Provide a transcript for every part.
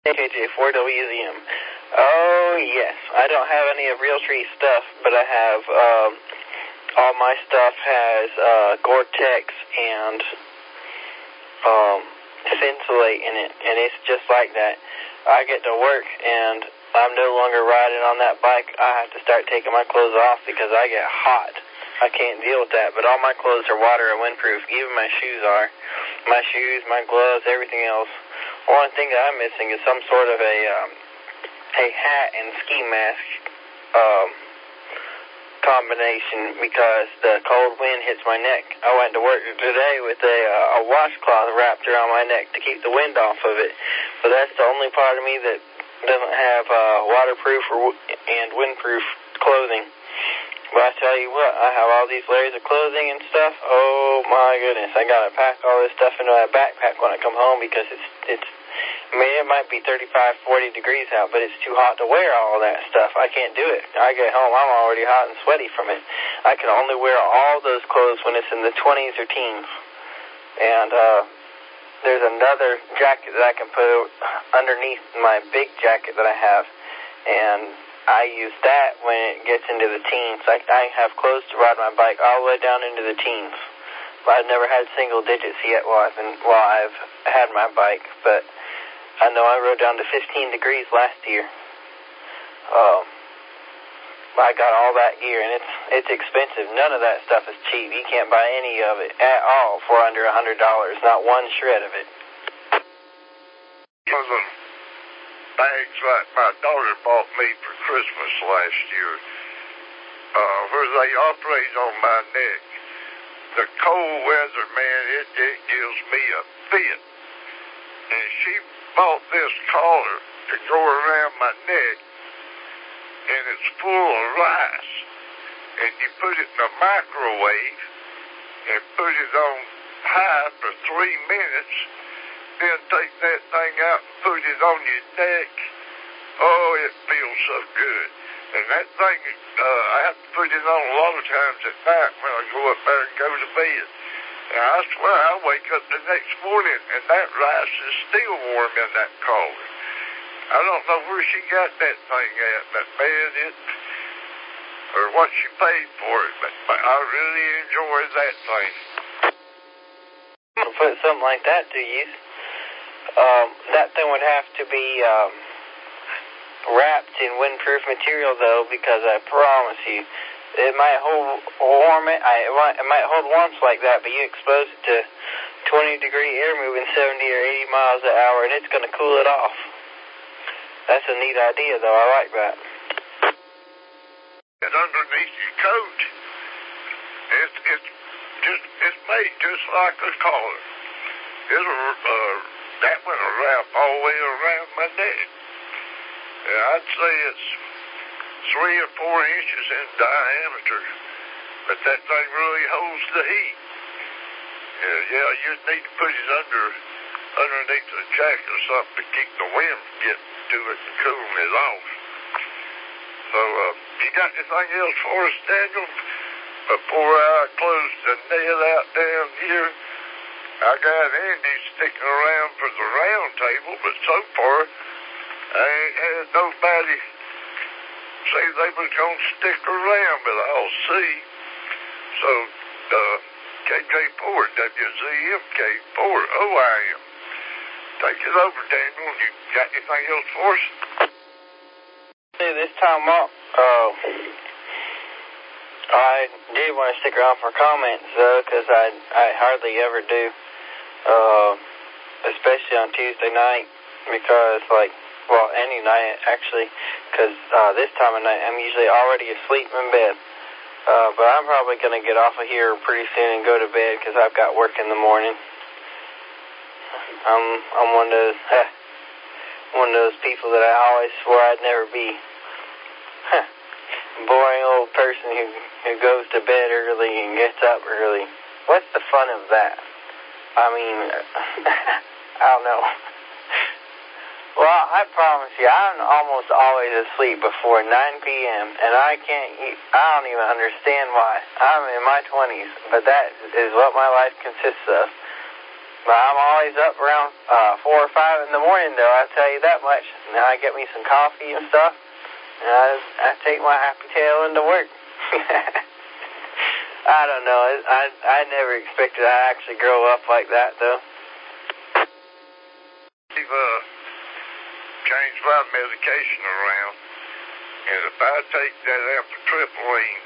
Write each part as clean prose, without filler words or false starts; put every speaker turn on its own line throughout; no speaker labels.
KJ4WZM. Oh, yes. I don't have any of Realtree stuff, but I have, all my stuff has, Gore-Tex and, Thinsulate in it, and it's just like that. I get to work, and I'm no longer riding on that bike. I have to start taking my clothes off because I get hot. I can't deal with that, but all my clothes are water and windproof. Even my shoes are. My shoes, my gloves, everything else. One thing that I'm missing is some sort of a hat and ski mask combination because the cold wind hits my neck. I went to work today with a washcloth wrapped around my neck to keep the wind off of it, but that's the only part of me that doesn't have waterproof and windproof clothing. But I tell you what, I have all these layers of clothing and stuff. Oh my goodness, I gotta pack all this stuff into that backpack when I come home because it's I mean, it might be 35, 40 degrees out, but it's too hot to wear all that stuff. I can't do it. I get home, I'm already hot and sweaty from it. I can only wear all those clothes when it's in the 20s or teens. And there's another jacket that I can put underneath my big jacket that I have, and I use that when it gets into the teens. I have clothes to ride my bike all the way down into the teens. I've never had single digits yet while I've had my bike, but I know I rode down to 15 degrees last year. I got all that gear, and it's expensive. None of that stuff is cheap. You can't buy any of it at all for under $100. Not one shred of it.
One of the bags that my daughter bought me for Christmas last year, where they operate on my neck. The cold weather, man, it gives me a fit. And she bought this collar to go around my neck, and it's full of rice. And you put it in the microwave and put it on high for 3 minutes, then take that thing out and put it on your neck. Oh, it feels so good. And that thing, I have to put it on a lot of times at night when I go up there and go to bed. And I swear I wake up the next morning and that rice is still warm in that collar. I don't know where she got that thing at, but man, or what she paid for it, but I really enjoy that thing.
I'm going to put something like that to use. That thing would have to be wrapped in windproof material, though, because I promise you, it might hold warm. It might hold warmth like that, but you expose it to 20-degree air moving 70 or 80 miles an hour, and it's going to cool it off. That's a neat idea, though. I like that.
And underneath your coat, it's made just like a collar. That one will wrap all the way around my neck. And I'd say it's 3 or 4 inches in diameter, but that thing really holds the heat. Yeah, you need to put it underneath the jacket or something to keep the wind from getting to it and cooling it off. So, you got anything else for us, Daniel? Before I close the nail out down here, I got Andy sticking around for the round table, but so far, I ain't had nobody say they was going to stick around, but I'll see. So, KJ4, WZMK4, OIM. Take it over, Daniel. You got anything else for us?
This time off, I did want to stick around for comments, though, because I hardly ever do, especially on Tuesday night, because, any night, actually, because this time of night I'm usually already asleep in bed. But I'm probably going to get off of here pretty soon and go to bed because I've got work in the morning. I'm one of those people that I always swore I'd never be. Boring old person who goes to bed early and gets up early. What's the fun of that? I mean, I don't know. Well, I promise you, I'm almost always asleep before 9 p.m., and I don't even understand why. I'm in my 20s, but that is what my life consists of. But I'm always up around 4 or 5 in the morning, though, I'll tell you that much. Now I get me some coffee and stuff, and I take my happy tail into work. I don't know. I never expected I'd actually grow up like that, though.
We've changed my medication around, and if I take that amitriptyline,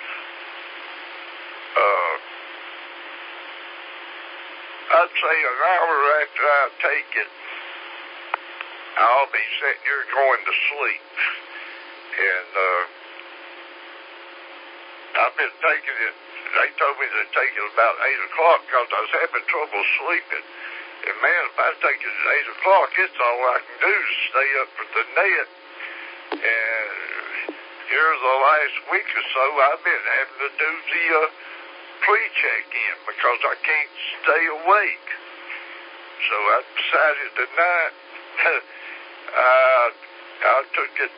I'd say an hour after I take it, I'll be sitting here going to sleep. And I've been taking it, they told me to take it about 8 o'clock because I was having trouble sleeping. And man, if I take it at 8 o'clock, it's all I can do is stay up for the net. And here the last week or so, I've been having to do the pre-check-in because I can't stay awake. So I decided tonight, I took it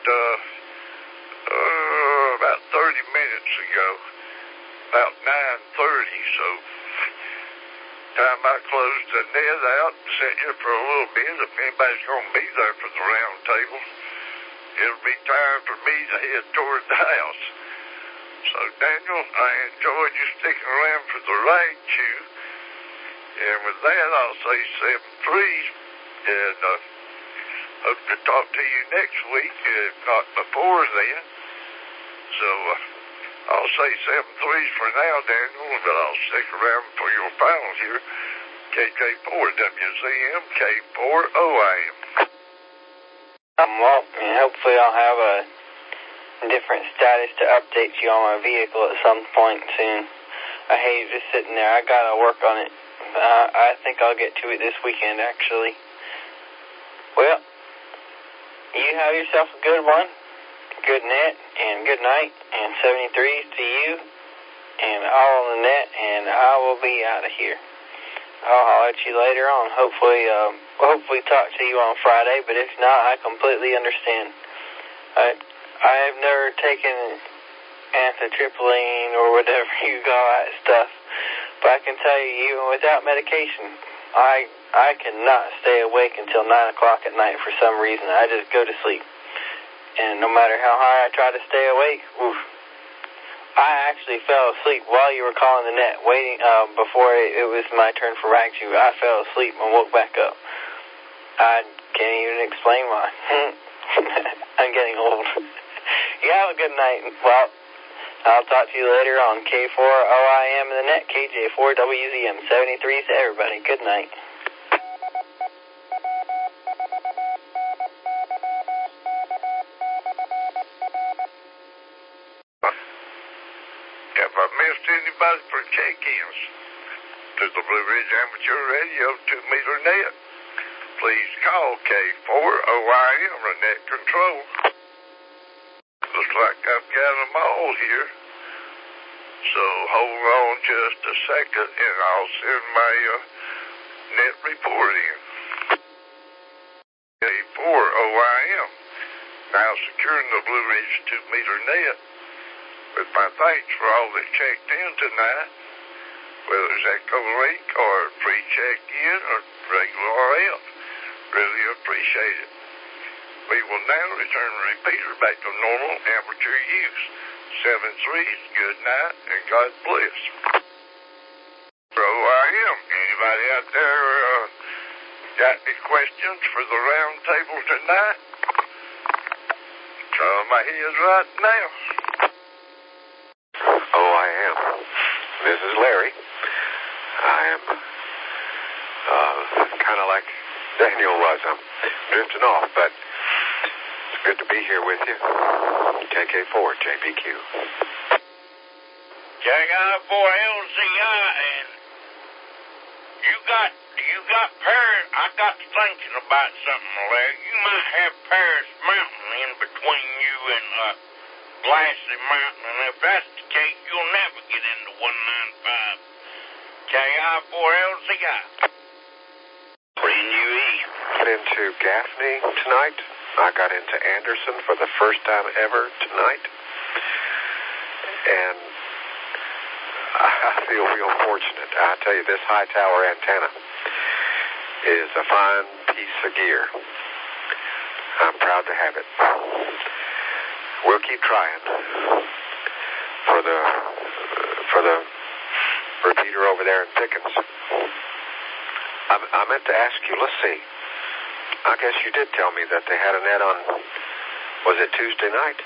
about 30 minutes ago, about 9:30, so time I closed the net out and sat here for a little bit. If anybody's going to be there for the round table, it'll be time for me to head toward the house. So, Daniel, I enjoyed you sticking around for the rag chew. And with that, I'll say 7-3, and hope to talk to you next week, if not before then. So, I'll say 7-3s for now, Daniel, but I'll stick around for your final here. KJ4 WZM, K4OIM.
Well, and hopefully I'll have a different status to update you on my vehicle at some point soon. I hate just sitting there. I gotta work on it. I think I'll get to it this weekend, actually. Well, you have yourself a good one, good net, and good night, and 73s to you, and all on the net, and I will be out of here. I'll holler at you later on. Hopefully talk to you on Friday, but if not, I completely understand. I have never taken amitriptyline or whatever you call that stuff, but I can tell you, even without medication, I cannot stay awake until 9 o'clock at night for some reason. I just go to sleep, and no matter how high I try to stay awake, oof. I actually fell asleep while you were calling the net, waiting before it was my turn for rag chew. I fell asleep and woke back up. I can't even explain why. I'm getting old. You have a good night. Well, I'll talk to you later on K4OIM in the net, KJ4WZM, 73s to everybody. Good night.
If I missed anybody for check-ins to the Blue Ridge Amateur Radio 2-meter net, please call K4OIM or net control. Looks like I've got them all here. So hold on just a second and I'll send my net report in. K4OIM, now securing the Blue Ridge 2-meter net. With my thanks for all that checked in tonight, whether it's Echo Link or pre-check-in or regular RF. Really appreciate it. We will now return the repeater back to normal amateur use. 7-3s, good night, and God bless. OIM, anybody out there got any questions for the round table tonight? Try my head right now.
OIM. This is Larry. I am kind of like Daniel was. I'm drifting off, but it's good to be here with you. KK4, JBQ.
JI4LCI, and you got Paris. I got to thinking about something, Larry. You might have Paris Mountain in between you and Glassy Mountain, and if that's the case, you'll never get into 195. JI4LCI.
Got into Gaffney tonight. I got into Anderson for the first time ever tonight. And I feel real fortunate. I tell you, this high tower antenna is a fine piece of gear. I'm proud to have it. We'll keep trying for the repeater over there in Pickens. I meant to ask you, let's see. I guess you did tell me that they had a net on, was it Tuesday night?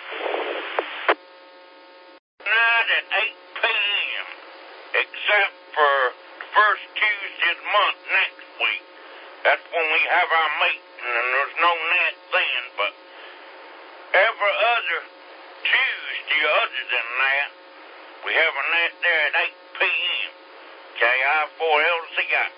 Night at 8 p.m., except for the first Tuesday of the month next week. That's when we have our meeting, and there's no net then, but every other Tuesday other than that, we have a net there at 8 p.m. KI4LCI.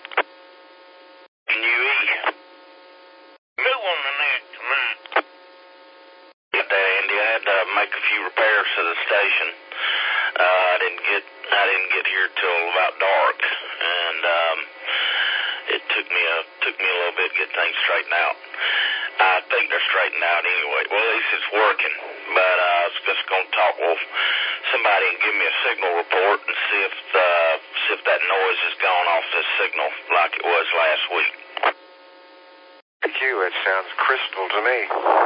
UE. New on the net tonight. Good day, Andy. I had to make a few repairs to the station. I didn't get here till about dark, and it took me a little bit to get things straightened out. I think they're straightened out anyway. Well, at least it's working. But I was just going to talk with somebody and give me a signal report and see if that noise has gone off this signal like it was last week.
Thank you. It sounds crystal to me.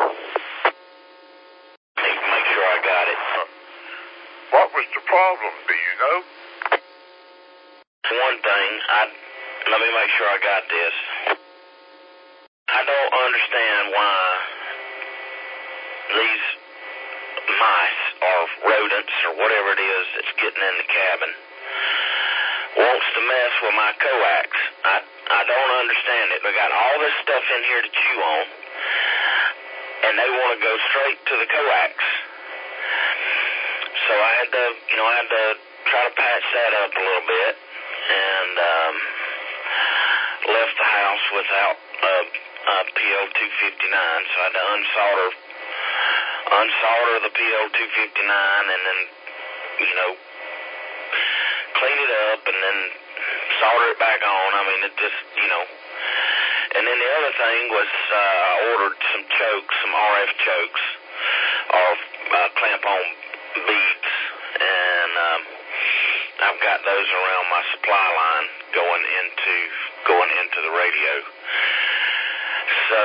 Need to make sure I got it.
What was the problem, do you know?
One thing, let me make sure I got this. I don't understand why these mice or rodents or whatever it is that's getting in the cabin wants to mess with my coax. I don't understand it. They got all this stuff in here to chew on, and they want to go straight to the coax. So I had to try to patch that up a little bit, and left the house without PO259, so I had to unsolder the PO259 and then, clean it up and then solder it back on. I mean, it just, And then the other thing was I ordered some chokes, some RF chokes, or clamp-on beads, and I've got those around my supply line going into the radio. So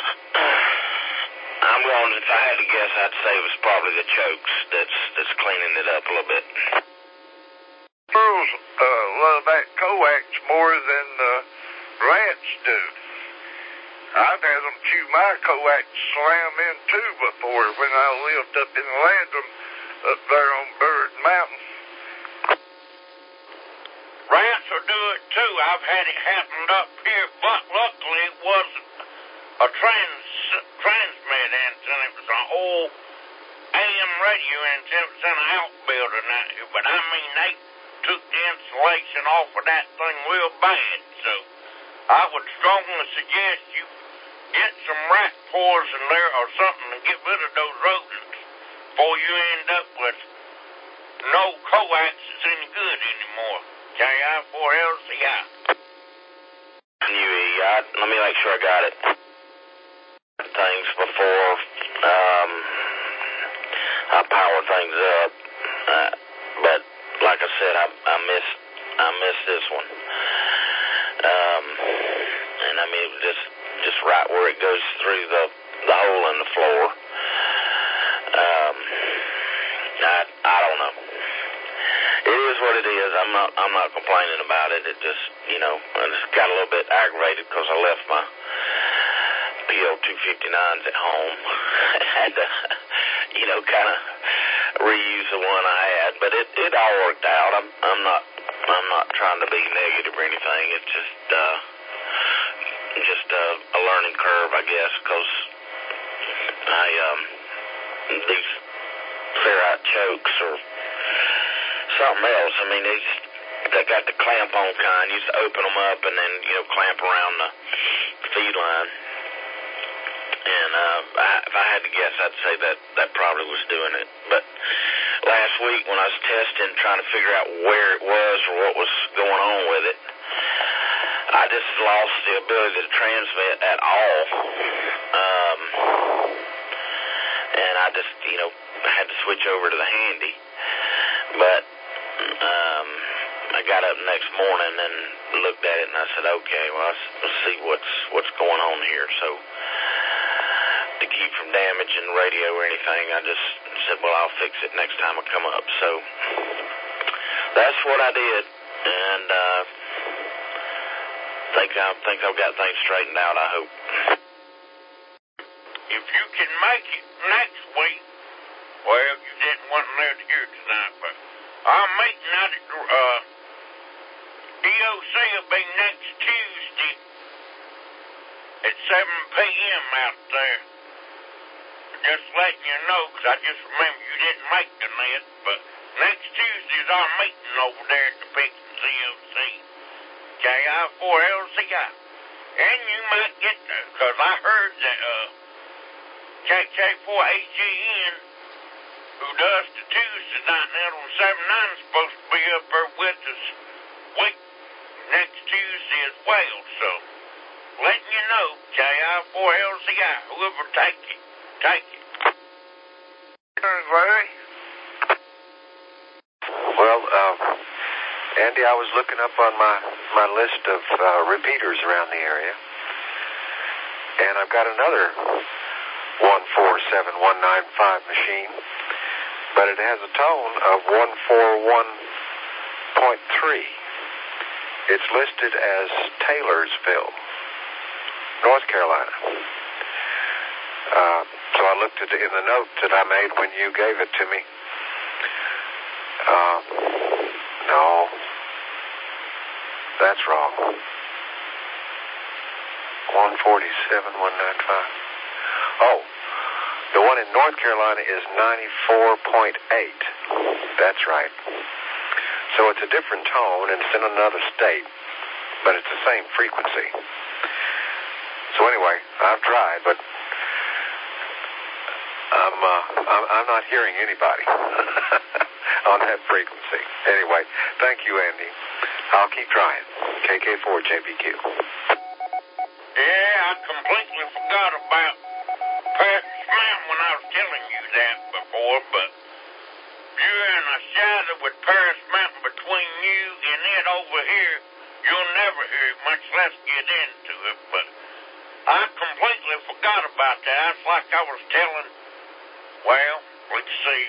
I'm going. If I had to guess, I'd say it was probably the chokes that's cleaning it up a little bit.
Girls love that coax more than rats do. I've had them chew my coax slam in too before when I lived up in Landrum up there on Bird Mountain.
Rats will do it too. I've had it happen up here, but luckily it wasn't a transmit antenna. It was an old AM radio antenna. It was in an outbuilding out here. But I mean, they took the insulation off of that thing real bad. So I would strongly suggest you get some rat poison there or something and get rid of those rodents before you end up with no coax that's any good anymore. KI4LCI. Let me make sure I got it. Things before I power things up, but like I said, I missed this one. And I mean, just right where it goes through the hole in the floor. I don't know. It is what it is. I'm not complaining about it. It just, I just got a little bit aggravated because I left my PO259s at home. I had to, kind of reuse the one I had, but it all worked out. I'm not trying to be negative or anything. It's just a learning curve, I guess, because these ferrite chokes or something else. I mean, they got the clamp-on kind. You used to open them up and then, clamp around the feed line. And if I had to guess, I'd say that probably was doing it. But last week when I was testing, trying to figure out where it was or what was going on with it, I just lost the ability to transmit at all. And I just, had to switch over to the handy. But I got up next morning and looked at it, and I said, okay, well, let's see what's going on here. So to keep from damaging the radio or anything, I just said, well, I'll fix it next time I come up. So that's what I did, and think I've got things straightened out, I hope. If you can make it next week, well, you didn't want there to hear tonight, but our meeting out at DOC will be next Tuesday at 7 p.m. out there. Just letting you know, because I just remember you didn't make the net, but next Tuesday is our meeting over there at the Pickens DOC. KI4LCI. And you might get there, because I heard that KK4AGN, who does the Tuesday night out on 7-9, is supposed to be up there with us next Tuesday as well. So, letting you know, KI4LCI, whoever take it.
Larry?
Well, Andy, I was looking up on my list of repeaters around the area, and I've got another 147195 machine, but it has a tone of 141.3. It's listed as Taylorsville, North Carolina. So I looked at in the note that I made when you gave it to me. No, that's wrong. 147.195. Oh, the one in North Carolina is 94.8. That's right. So it's a different tone, and it's in another state, but it's the same frequency. So anyway, I've tried, but I'm not hearing anybody on that frequency. Anyway, thank you, Andy. I'll keep trying. KK4JBQ.
Yeah, I completely forgot about Paris Mountain when I was telling you that before, but you're in a shadow with Paris Mountain between you and it over here. You'll never hear it, much less get into it, but I completely forgot about that. It's like I was telling, well, let's see,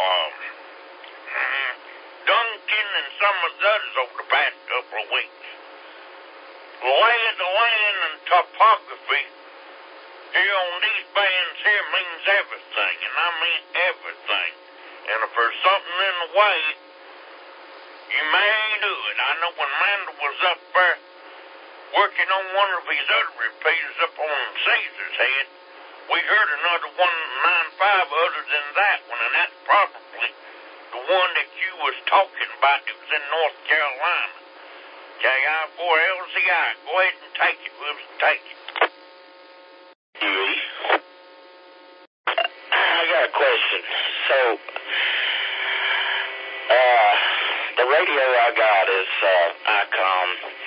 Duncan and some of the others over the past couple of weeks. Lay of the land and topography here on these bands here means everything, and I mean everything. And if there's something in the way, you may do it. I know when Mandel was up there working on one of his other repeaters up on Caesar's head, we heard another 195 other than that one, and that's probably the one that you was talking about that was in North Carolina. KI4LCI, go ahead and take it. We'll take it. I got a question. So, the radio I got is ICOM.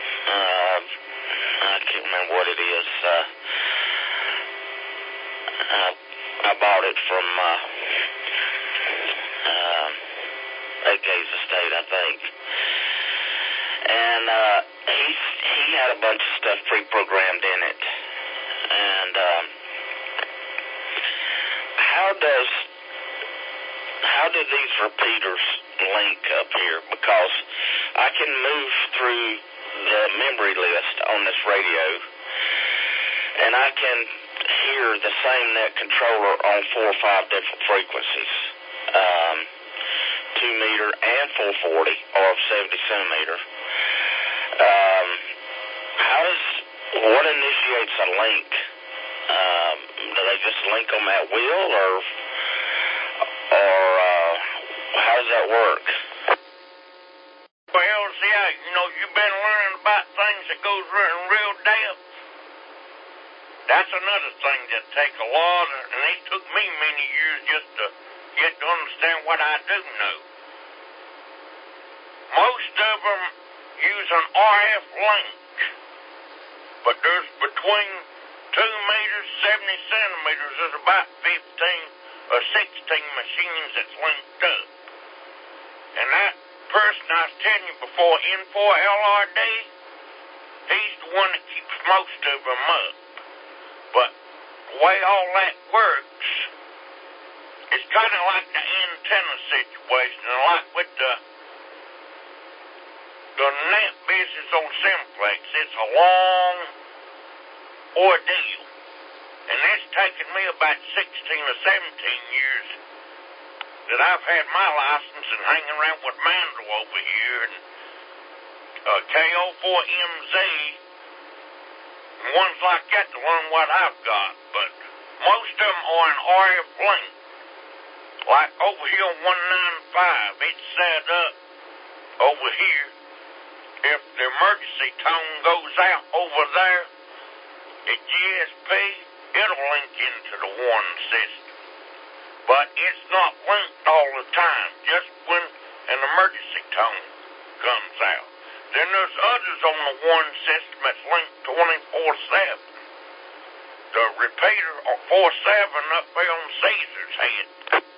I can't remember what it is. I bought it from AK's estate, I think. And he had a bunch of stuff pre-programmed in it. And how do these repeaters link up here? Because I can move through the memory list on this radio, and I can hear the same net controller on 4 or 5 different frequencies, 2 meter and 440 or 70 centimeter. What initiates a link? Do they just link them at will, or how does that work? Well, see, you've been learning about things that goes in real depth. That's another thing that takes a lot, and it took me many years just to get to understand what I do know. Most of them use an RF link, but there's between 2 meters, 70 centimeters, there's about 15 or 16 machines that's linked up. And that person I was telling you before, N4LRD, he's the one that keeps most of them up. But the way all that works, it's kind of like the antenna situation, and like with the net business on Simplex. It's a long ordeal, and it's taken me about 16 or 17 years that I've had my license and hanging around with Mando over here and KO4MZ and ones like that to learn what I've got. But most of them are an RF link. Like over here on 195, it's set up over here. If the emergency tone goes out over there at GSP, it'll link into the warning system. But it's not linked all the time, just when an emergency tone comes out. Then there's others on the warning system that's linked 24/7. The repeater 4/7 up there on Caesar's head.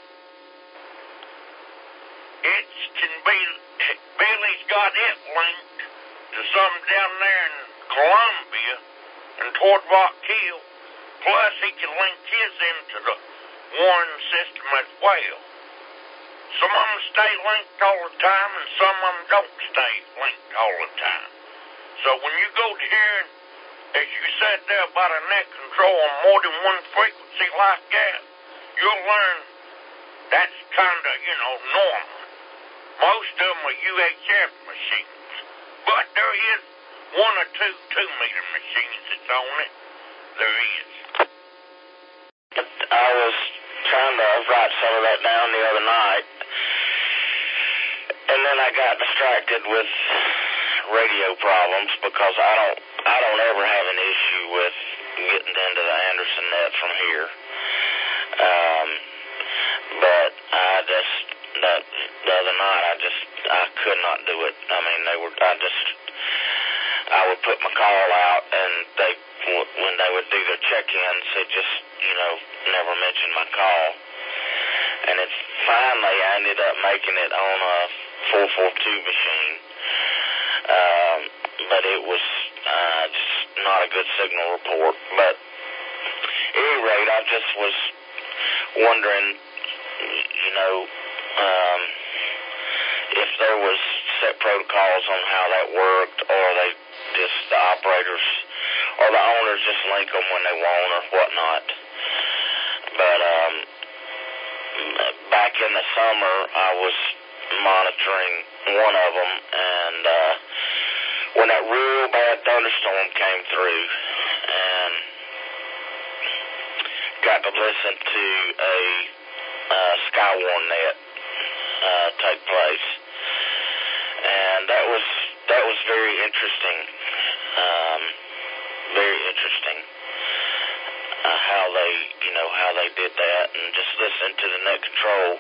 It can be, Billy's got it linked to some down there in Columbia and toward Rock Hill. Plus, he can link his into the warning system as well. Some of them stay linked all the time, and some of them don't stay linked all the time. So when you go to hearing, as you said there about a net control on more than one frequency like that, you'll learn that's kind of, normal. Most of them are UHF machines, but there is one or two 2-meter machines that's on it. There is.
I was trying to write some of that down the other night, and then I got distracted with radio problems because I don't ever have an issue with getting into the Anderson net from here. But the other night I could not do it. I mean, I would put my call out, and when they would do their check-ins, it just, never mentioned my call. And finally I ended up making it on a 442 machine. But it was just not a good signal report. But at any rate, I just was wondering, if there was set protocols on how that worked, or they just, the operators or the owners just link them when they want or whatnot. But back in the summer, I was monitoring one of them, and when that real bad thunderstorm came through, and got to listen to a Skywarn net take place, and that was very interesting. Very interesting how they did that, and just listen to the net control.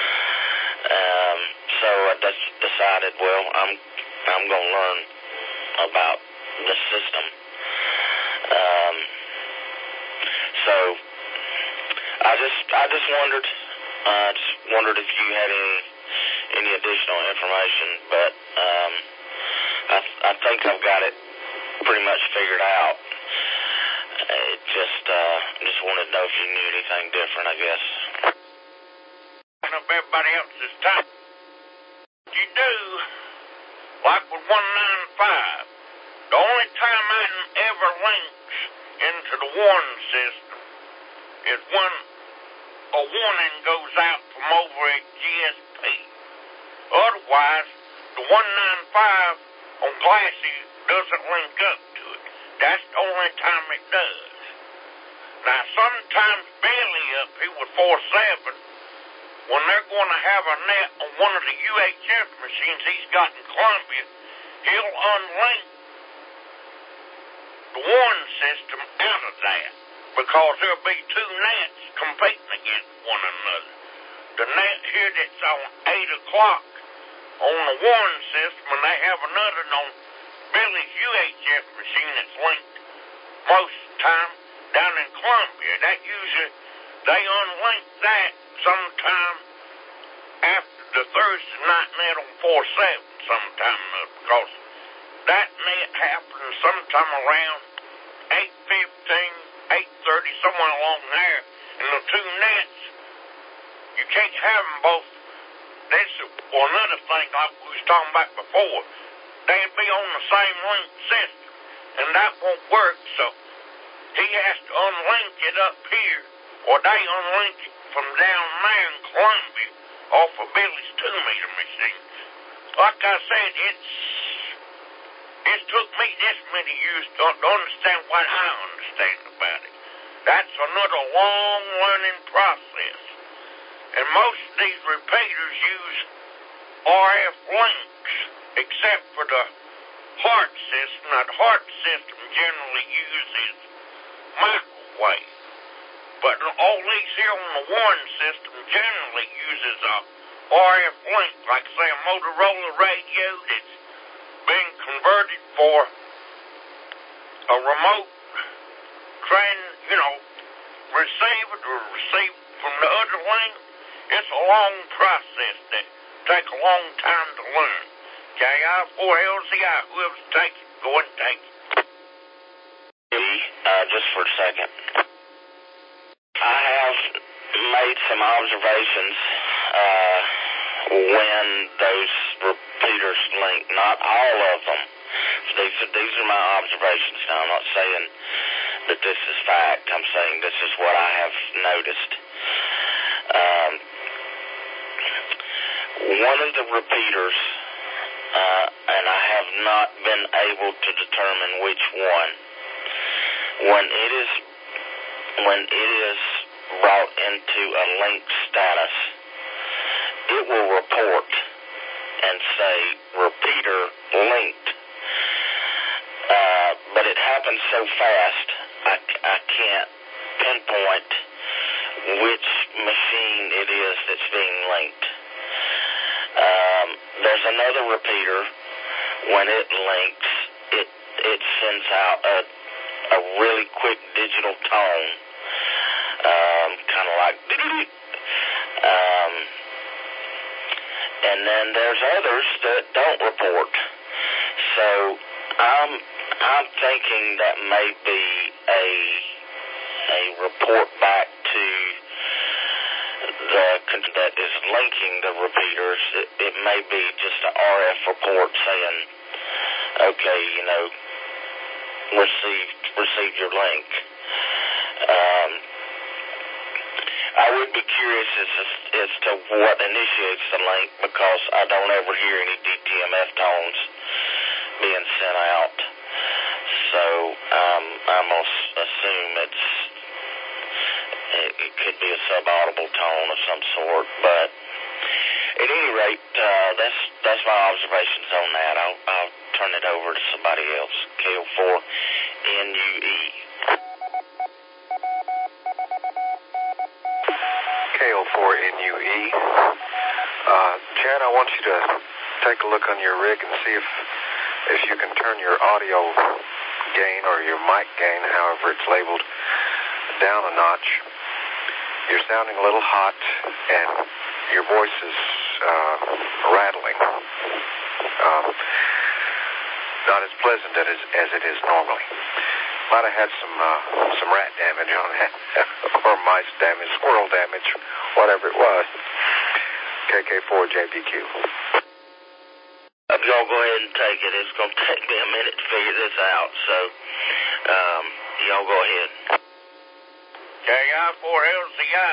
So I just decided, well, I'm gonna learn about the system. So I just wondered if you had any additional information, but I think I've got it pretty much figured out. It just wanted to know if you knew anything different, I guess.
I know everybody else's time. You do, like with 195, the only time I ever links into the warning system is when a warning goes out from over at GSP. Otherwise, the 195 on Glassy doesn't link up to it. That's the only time it does. Now, sometimes Bailey up here with 4/7, when they're going to have a net on one of the UHF machines he's got in Columbia, he'll unlink the warning system out of that, because there'll be two nets competing against one another. The net here that's on 8 o'clock on the warning system, and they have another on Billy's UHF machine that's linked most of the time down in Columbia. That usually, they unlink that sometime after the Thursday night net on 4-7 sometime, because that net happens sometime around 8:15, 8:30, somewhere along there. And the two nets, you can't have them both. This is another thing like we was talking about before. They'd be on the same link system, and that won't work, so he has to unlink it up here, or they unlink it from down there in Columbia off of Billy's 2-meter machine. Like I said, it's took me this many years to understand what I understand about it. That's another long learning process. And most of these repeaters use RF links, except for the HART system. Now, the HART system generally uses microwave. But all these here on the Warren system generally uses a RF link, like say a Motorola radio that's been converted for a remote receiver to receive from the other link. It's a long process that takes a long time to learn. KI4LZI, whoever's taking it, go and take it.
Just for a second. I have made some observations when those repeaters link. Not all of them. These are my observations. Now, I'm not saying that this is fact. I'm saying this is what I have noticed. One of the repeaters, and I have not been able to determine which one, when it is brought into a linked status, it will report and say repeater linked. But it happens so fast, I can't pinpoint which machine it is that's being linked. There's another repeater, when it links, it sends out a really quick digital tone, kind of like and then there's others that don't report. So I'm thinking that may be a report back to that is linking the repeaters. It may be just an RF report saying, okay, receive your link. I would be curious as to what initiates the link, because I don't ever hear any DTMF tones being sent out. So I'm going to assume it could be a subaudible tone of some sort. But at any rate, that's my observations on that. I'll turn it over to somebody else. KO4NUE.
KO4NUE. Chad, I want you to take a look on your rig and see if you can turn your audio gain or your mic gain, however it's labeled, down a notch. You're sounding a little hot, and your voice is rattling. Not as pleasant as it is normally. Might have had some rat damage on it, or mice damage, squirrel damage, whatever it was. KK4JBQ.
Y'all go ahead and take it. It's going to take me a minute to figure this out, so y'all go ahead.
KI4LZI.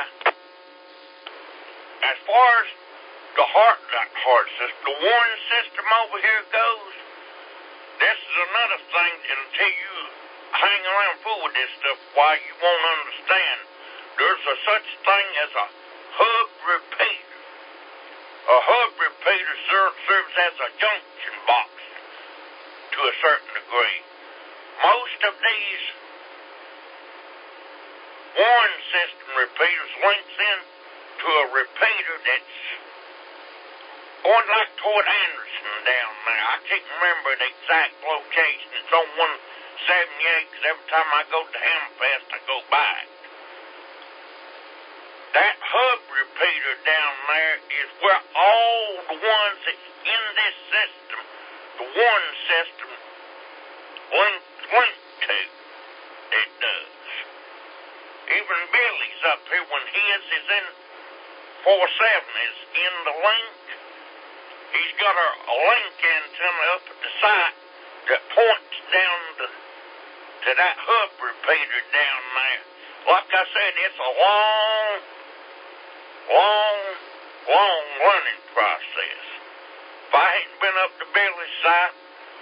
As far as the heart system, the warning system over here goes, this is another thing until you hang around fool with this stuff, why you won't understand. There's a such thing as a hub repeater. A hub repeater serves as a junction box to a certain degree. Most of these warning system repeaters links in to a repeater that's going like toward Anderson down there. I can't remember the exact location. It's on 178, because every time I go to Hamfest, I go by it. that hub repeater down there is where all the ones that's in this system, the one system, link to. It does. Even Billy's up here when his is in 47 is in the link. He's got a link antenna up at the site that points down to that hub repeater down there. Like I said, it's a long learning process. If I hadn't been up to Billy's site,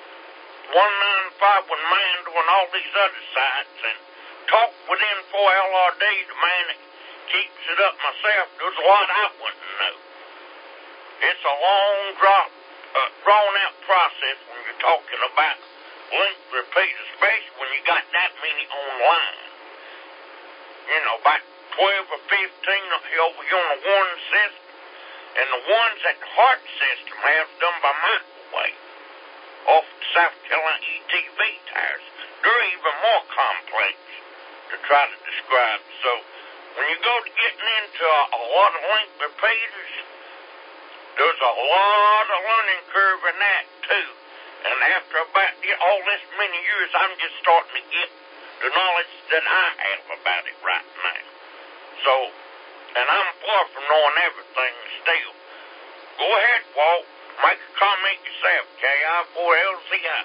195 with Mandel and all these other sites, and talked with N4LRD, the man that keeps it up myself, there's a lot I wouldn't know. It's a long, drawn-out process when you're talking about link repeat, especially when you got that many online. You know, about 12 or 15 over here on the one system, and the ones that the Hart system has done by microwave off the South Carolina ETV tires. They're even more complex to try to describe. So when you go to getting into a lot of link repeaters, there's a lot of learning curve in that too. And after about all this many years, I'm just starting to get the knowledge that I have about it right now. So, and I'm far from knowing everything still. Go ahead, Walt. Make a comment yourself. KI4LZI.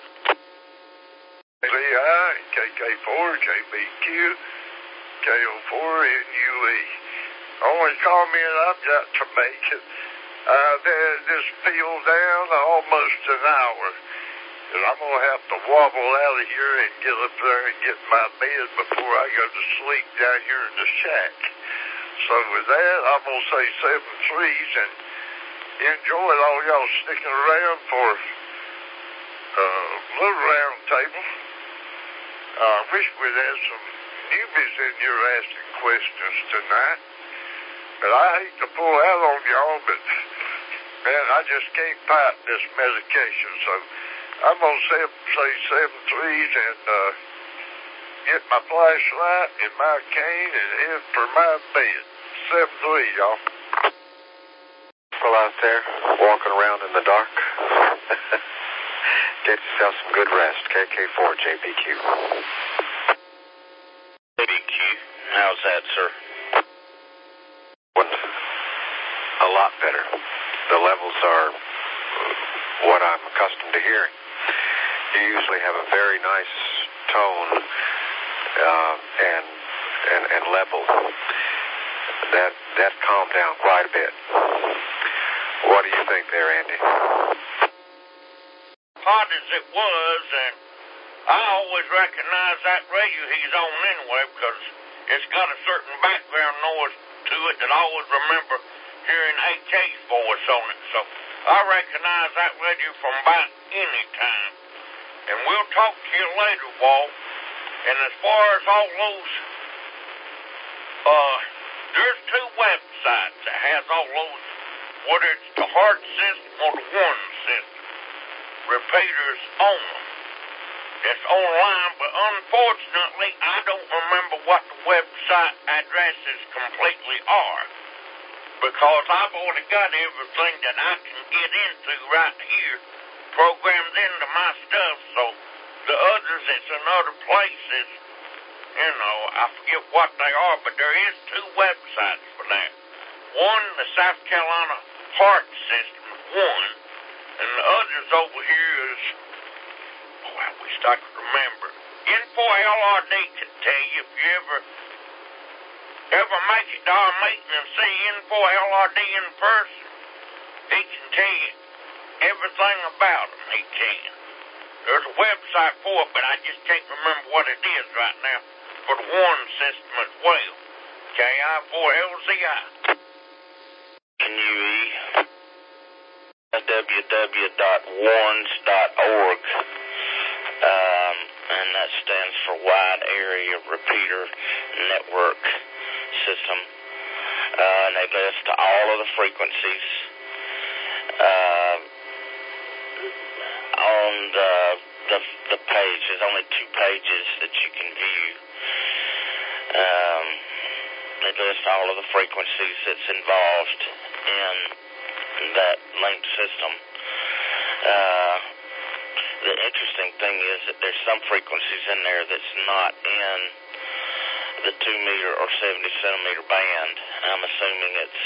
ZI, KK4, JBQ, KO4, NUE. Only comment I've got to make it. This peeled down almost an hour. And I'm going to have to wobble out of here and get up there and get my bed before I go to sleep down here in the shack. So with that, I'm going to say 7 threes and enjoyed all y'all sticking around for a little round table. I wish we'd had some newbies in here asking questions tonight. But I hate to pull out on y'all, but man, I just can't fight this medication. So I'm going to say 7 threes and get my flashlight and my cane and head for my bed. 7-3, y'all.
People out there walking around in the dark, get yourself some good rest. KK4 JBQ.
JBQ, how's that, sir?
A lot better. The levels are what I'm accustomed to hearing. You usually have a very nice tone and level. That calmed down quite a bit. What do you think there, Andy?
Hot as it was, and I always recognize that radio he's on anyway because it's got a certain background noise to it that I always remember hearing AK's voice on it. So I recognize that radio from about any time. And we'll talk to you later, Walt. And as far as all those, there's 2 websites that has all those, whether it's the Hart system or the one system, repeaters on them. It's online, but unfortunately, I don't remember what the website addresses completely are. Because I've already got everything that I can get into right here programmed into my stuff, so the others that's in other places, you know, I forget what they are, but there is 2 websites for that. One, the South Carolina Hart system, one, and the others over here is, I wish I could remember. N4LRD can tell you if you ever make it to our meeting and see N4LRD in person, he can tell you everything about them. He can. There's a website for it, but I just can't remember what it is right now for the one system as well. KI4LZI. NUE. www.warns.org. And that stands for Wide Area Repeater Network System. And they list all of the frequencies on the page. There's only 2 pages that you can view. They list all of the frequencies that's involved in that linked system. The interesting thing is that there's some frequencies in there that's not in the 2 meter or 70 centimeter band. I'm assuming it's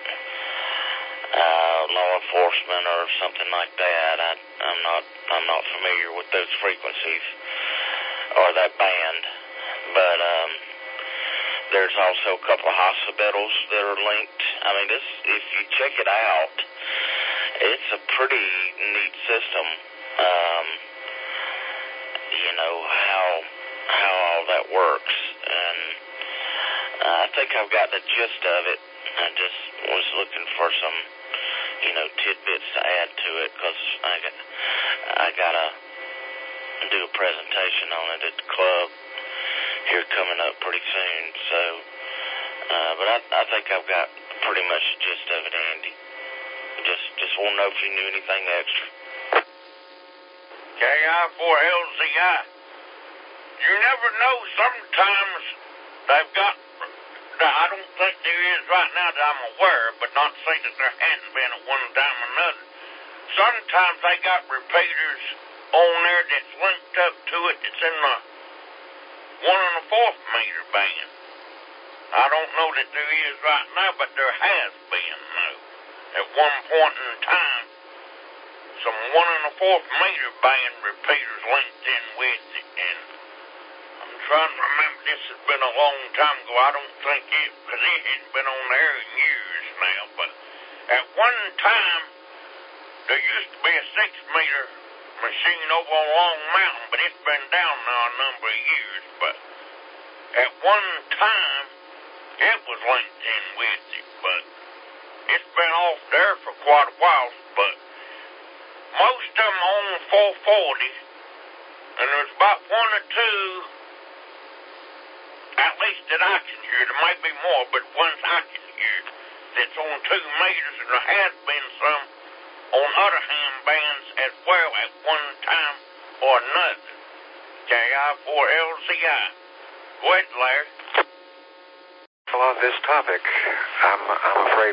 law enforcement or something like that. I'm not familiar with those frequencies or that band, but there's also a couple of hospitals that are linked. I mean, this, if you check it out, it's a pretty neat system. You know how all that works, and I think I've got the gist of it. I just was looking for some, you know, tidbits to add to it, because I gotta do a presentation on it at the club here coming up pretty soon. So, but I think I've got pretty much the gist of it, Andy. Just want to know if you knew anything extra.
KI4LZI. You never know. Sometimes they've got, I don't think there is right now that I'm aware, but not to say that there hadn't been at one time or another. Sometimes they got repeaters on there that's linked up to it that's in the 1 1/4 meter band. I don't know that there is right now, but there has been, though. At one point in time, some 1 1/4 meter band repeaters linked in with it, and I'm trying to remember, this has been a long time ago. I don't think it, because it hadn't been on there in years now, but at one time, there used to be a 6 meter machine over on Long Mountain, but it's been down now a number of years, but at one time, it was linked in with it, but it's been off there for quite a while, but most of them on 440, and there's about 1 or 2, at least that I can hear. There might be more, but ones I can hear, that's on 2 meters, and there has been some on other hand bands as well at one time or another. KI4LZI. Go ahead, Larry.
Well, on this topic, I'm afraid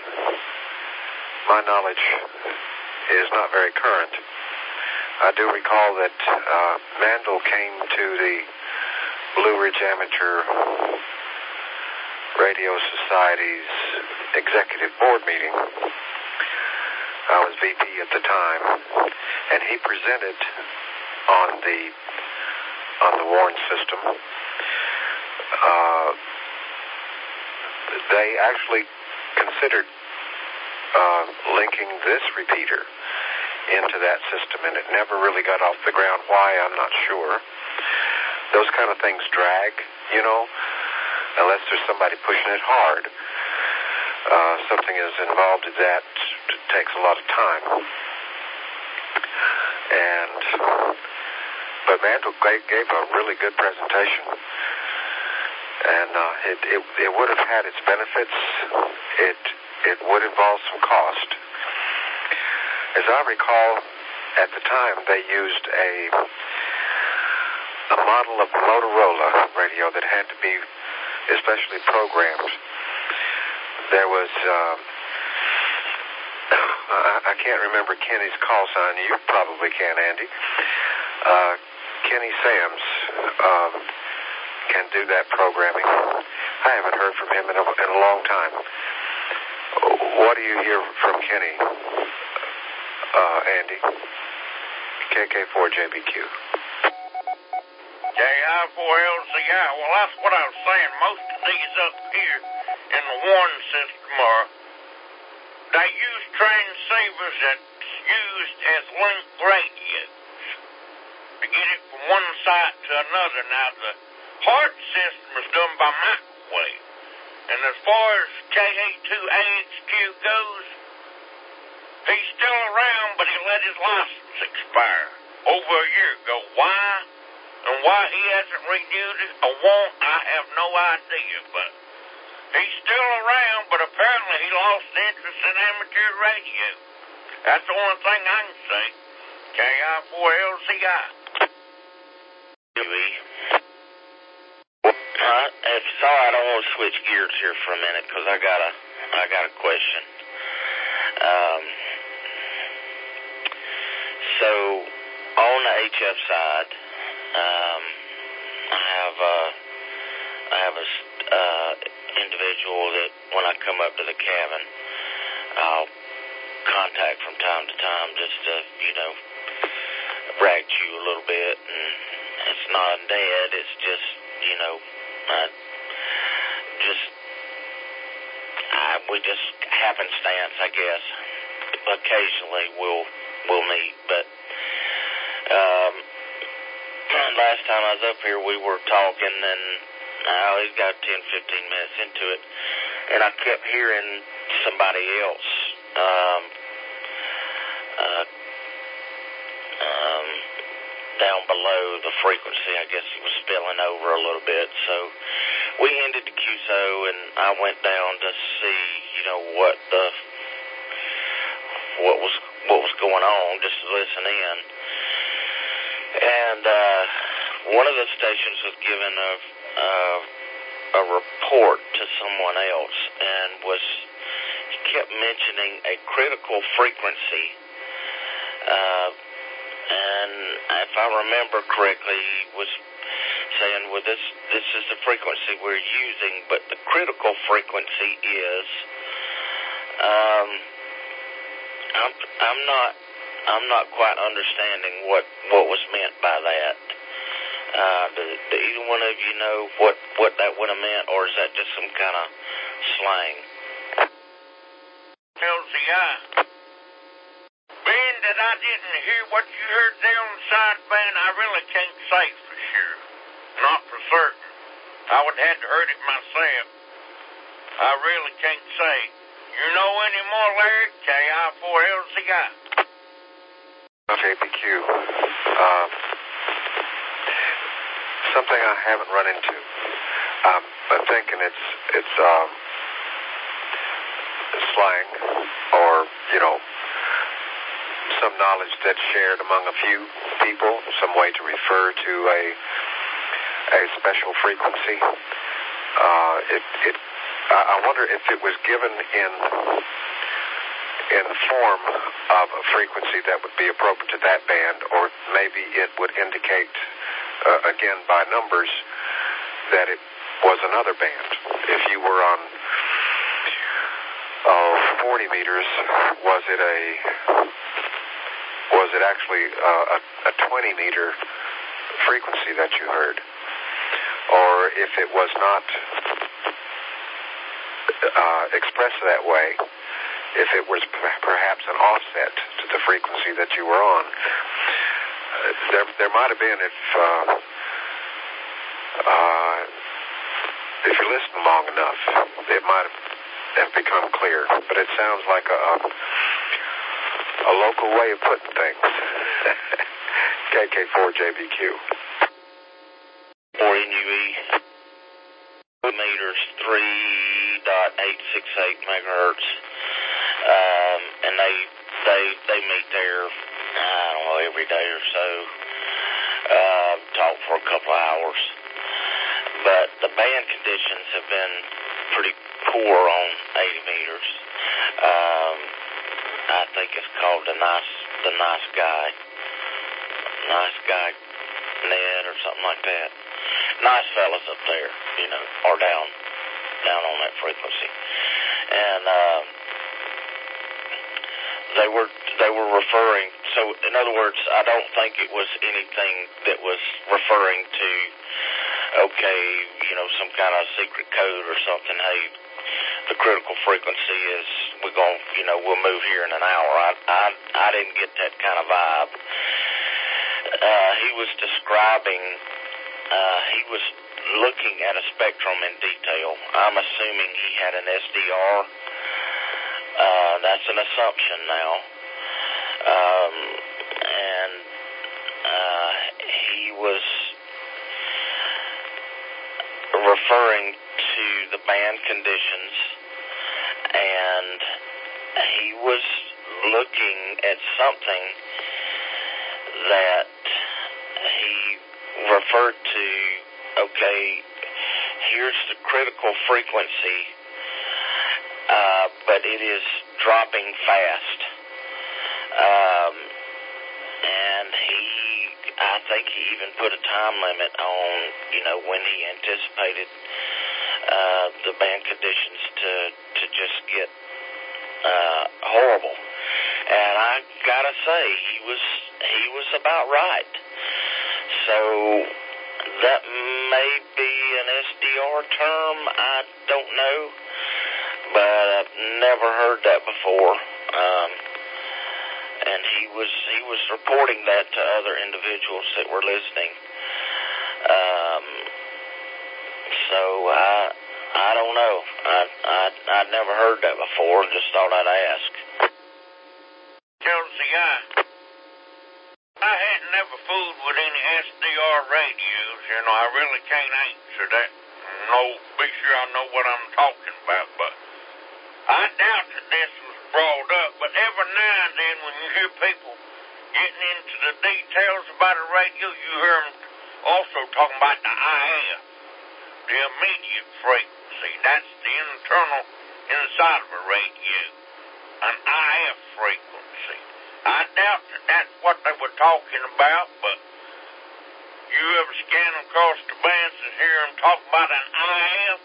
my knowledge is not very current. I do recall that Mandel came to the Blue Ridge Amateur Radio Society's executive board meeting. I was VP at the time, and he presented on the warn system. They actually considered linking this repeater into that system, and it never really got off the ground. Why, I'm not sure. Those kind of things drag, you know, unless there's somebody pushing it hard. Something as involved as that takes a lot of time. But Mandel gave a really good presentation, and it would have had its benefits. It would involve some cost. As I recall, at the time they used a model of Motorola radio that had to be especially programmed. There was I can't remember Kenny's call sign. You probably can, Andy. Kenny Sams can do that programming. I haven't heard from him in a long time. What do you hear from Kenny, Andy? KK4JBQ.
KI4LZI. Well, that's what I was saying. Most of these up here in the warning system they use transceivers that's used as link radios to get it from one side to another. Now, the heart system is done by microwave. And as far as KA2AXQ goes, he's still around, but he let his license expire over a year ago. Why? And why he hasn't renewed it or won't, I have no idea. But he's still around, but apparently he lost interest in amateur radio. That's the only thing I can say. KI4LZI.
Alright,
If it's all right, I want to switch gears here for a minute because I got a question. So on the HF side, I have a individual that when I come up to the cabin, I'll contact from time to time just to, brag to you a little bit. And it's not a dad, it's just, we just happenstance, I guess. Occasionally we'll meet, but last time I was up here, we were talking, and he's got 10, 15 minutes into it, and I kept hearing somebody else down below the frequency. I guess he was spilling over a little bit, so we ended the QSO, and I went down to see, what was going on, just to listen in. And one of the stations was given a report to someone else, and he kept mentioning a critical frequency. And if I remember correctly, he was saying, well, this is the frequency we're using, but the critical frequency is, I'm not quite understanding what was meant by that. Do either one of you know what that would have meant, or is that just some kind of slang? LCI. Being that I didn't hear what you heard there on the sideband, I really can't say for sure. Not for certain. I would have to heard it myself. I really can't say. You know any more, Larry? KI4LCI.
JBQ. Something I haven't run into. I'm thinking it's slang, or some knowledge that's shared among a few people, some way to refer to a special frequency. I wonder if it was given in the form of a frequency that would be appropriate to that band, or maybe it would indicate, again by numbers, that it was another band. If you were on 40 meters, was it actually a 20-meter frequency that you heard? Or if it was not expressed that way, if it was perhaps an offset to the frequency that you were on. There might have been, if you listen long enough, it might have become clear. But it sounds like a local way of putting things. KK4JBQ.
4NUE. Meters, 3.868 megahertz. And they meet there, I don't know, every day or so. Talk for a couple of hours. But the band conditions have been pretty poor on 80 meters. I think it's called the nice guy Ned or something like that. Nice fellas up there, or down on that frequency. And they were referring, so in other words, I don't think it was anything that was referring to, some kind of secret code or something. Hey, the critical frequency is we'll move here in an hour. I didn't get that kind of vibe. He was describing, he was looking at a spectrum in detail. I'm assuming he had an SDR. That's an assumption now. And he was referring to the band conditions, and he was looking at something that he referred to, here's the critical frequency, but it is dropping fast. And I think he even put a time limit on, when he anticipated the band conditions to just get horrible. And I gotta say, he was about right. So that may be an SDR term, I don't know, but I've never heard that before. And he was reporting that to other individuals that were listening. So I don't know. I'd never heard that before. Just thought I'd ask. Kelsey, I hadn't never fooled with any SDR radios. I really can't answer that. No, be sure I know what I'm talking about, but I doubt that this was brought up. But every now and then when you hear people getting into the details about a radio, you hear them also talking about the IF, the immediate frequency. That's the internal inside of a radio, an IF frequency. I doubt that that's what they were talking about, but you ever scan across the bands and hear them talk about an IF?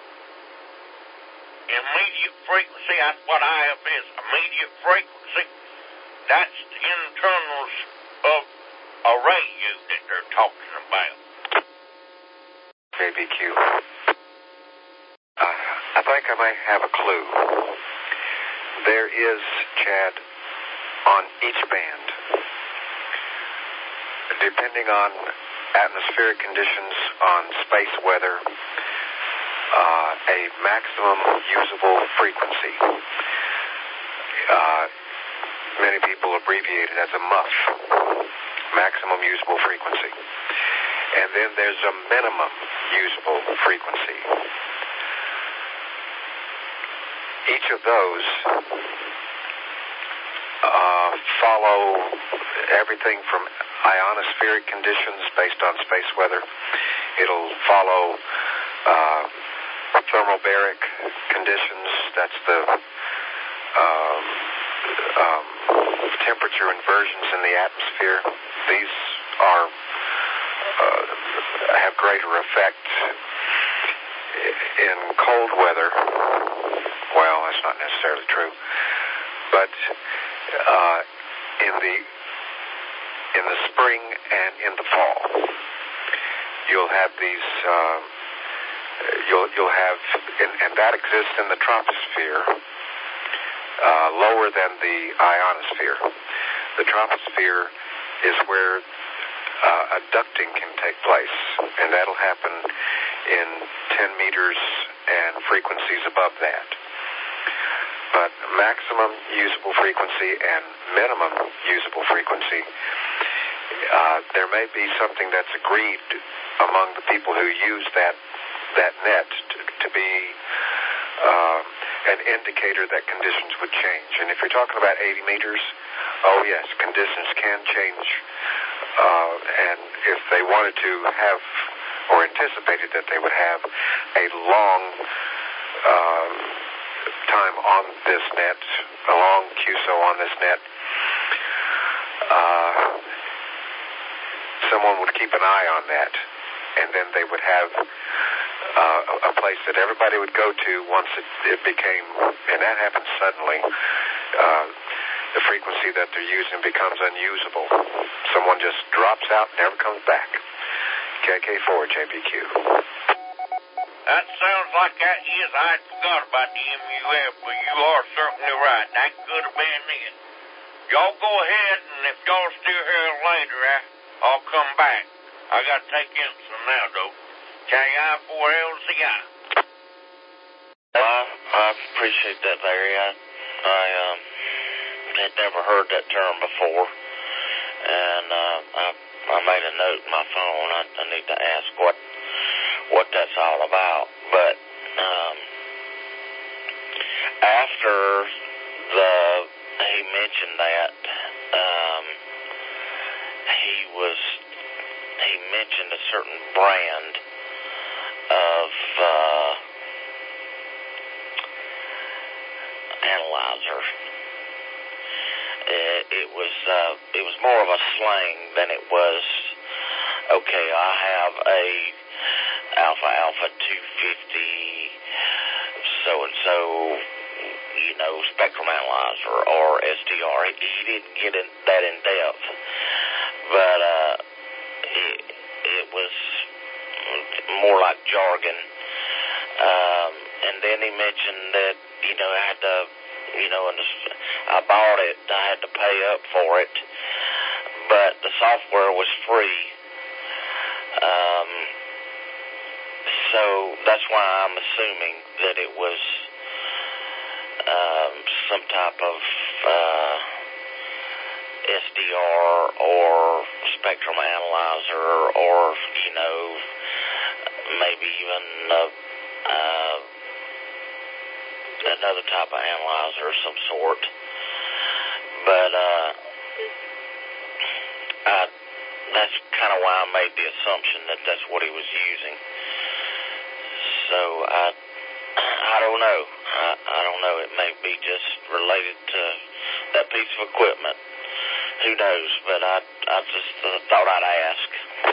Immediate frequency, that's what IF is, immediate frequency. That's the internals of a radio that they're talking about.
JBQ. I think I may have a clue. There is, Chad, on each band, depending on atmospheric conditions, on space weather, a maximum usable frequency. Many people abbreviate it as a MUF, maximum usable frequency. And then there's a minimum usable frequency. Each of those follow everything from ionospheric conditions based on space weather. It'll follow thermobaric conditions. That's the temperature inversions in the atmosphere. These have greater effect in cold weather. Well, that's not necessarily true, but in the spring and in the fall, you'll have these. You'll have, and that exists in the troposphere, lower than the ionosphere. The troposphere is where a ducting can take place, and that'll happen in 10 meters and frequencies above that. But maximum usable frequency and minimum usable frequency, there may be something that's agreed among the people who use that net to be an indicator that conditions would change. And if you're talking about 80 meters, oh yes, conditions can change. And if they wanted to have, or anticipated that they would have, a long time on this net, a long QSO on this net, someone would keep an eye on that, and then they would have a place that everybody would go to once it became, and that happens suddenly, the frequency that they're using becomes unusable. Someone just drops out and never comes back. KK4, JBQ.
That sounds like that is. I had forgot about the MUF, but you are certainly right. That could have been it. Y'all go ahead, and if y'all still here later, I'll come back. I got to take insulin now, though. KI4LZI. Well, I appreciate that, Larry. I had never heard that term before, and I made a note in my phone. I need to ask what that's all about. But after he mentioned that, he mentioned a certain brand of analyzer. It was more of a slang than it was, okay, I have a Alpha 250 so-and-so, spectrum analyzer or SDR. He didn't get that in depth, but it was more like jargon. And then he mentioned that, I had to, I bought it, I had to pay up for it, but the software was free. So that's why I'm assuming that it was some type of SDR or spectrum analyzer or, maybe even another type of analyzer of some sort. But that's kind of why I made the assumption that that's what he was using. So I don't know. I don't know. It may be just related to that piece of equipment. Who knows? But I just thought I'd ask.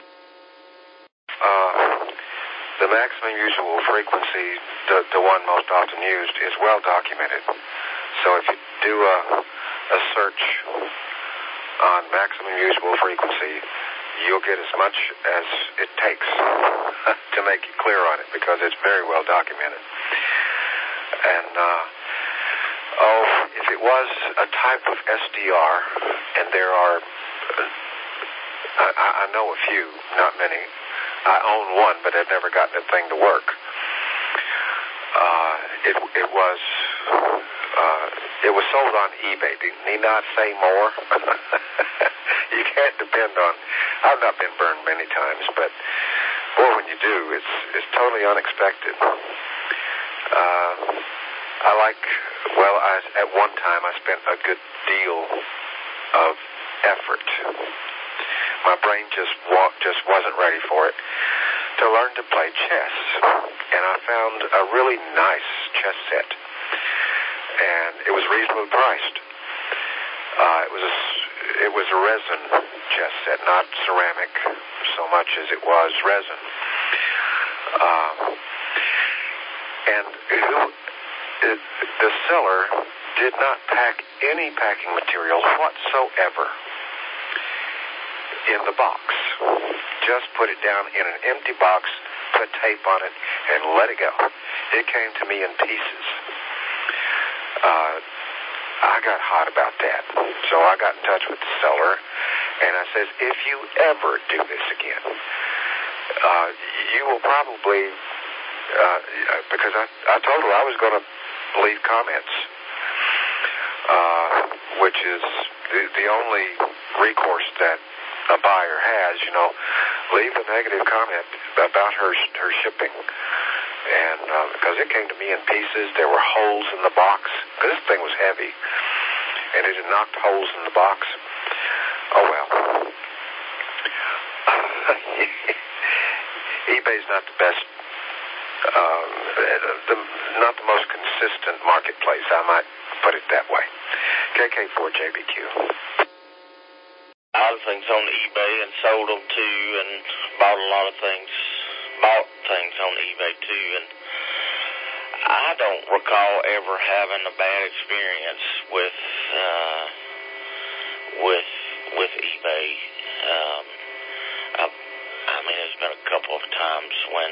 The maximum usual frequency, the one most often used, is well documented. So if you do a search on maximum usual frequency, you'll get as much as it takes to make it clear on it, because it's very well documented. And if it was a type of SDR, and there are, I know a few, not many. I own one, but I've never gotten the thing to work. It was sold on eBay. Need not say more. You can't depend on. I've not been burned many times, but boy, when you do, it's totally unexpected. At one time I spent a good deal of effort. My brain just wasn't ready for it, to learn to play chess. And I found a really nice chess set, and it was reasonably priced. It was a resin chess set, not ceramic so much as it was resin. The seller did not pack any packing material whatsoever in the box. Just put it down in an empty box, put tape on it, and let it go. It came to me in pieces. I got hot about that. So I got in touch with the seller, and I says, if you ever do this again, you will probably, because I told her I was going to leave comments, which is the only recourse that a buyer has, leave a negative comment about her shipping. And because it came to me in pieces, there were holes in the box, because this thing was heavy, and it had knocked holes in the box. Oh well. eBay's not the best, not the most consistent marketplace, I might put it that way. KK4JBQ.
A lot of things on eBay and sold them too, and bought things on eBay too, and I don't recall ever having a bad experience with eBay. I mean, there's been a couple of times when,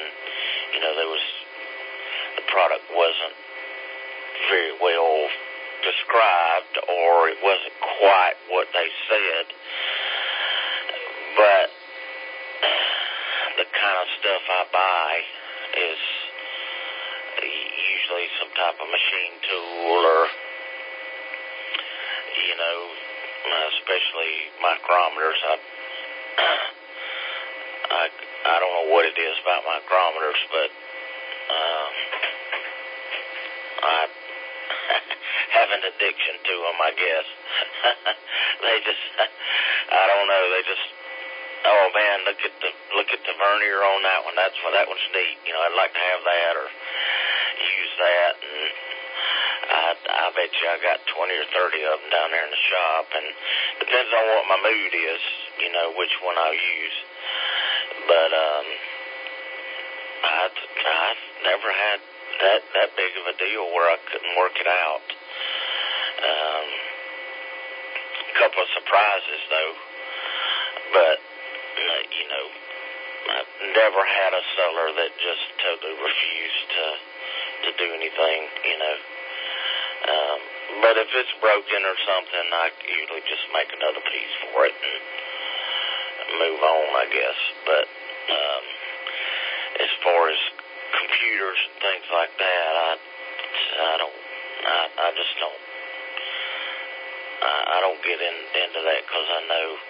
the product wasn't very well described, or it wasn't quite what they said, but the kind of stuff I buy is usually some type of machine tool, or especially micrometers. I don't know what it is about micrometers, but I have an addiction to them, I guess. I don't know, they just Oh man, look at the vernier on that one. That one's neat. You know, I'd like to have that or use that. And I bet you I got 20 or 30 of them down there in the shop, and depends on what my mood is, you know, which one I'll use. But I've never had that big of a deal where I couldn't work it out. A couple of surprises though, but you know, I've never had a seller that just totally refused to do anything, you know. But if it's broken or something, I usually just make another piece for it and move on, I guess. But as far as computers and things like that, I just don't. I don't get into that because I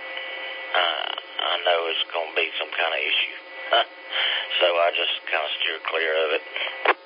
know it's going to be some kind of issue. So I just kind of steer clear of it.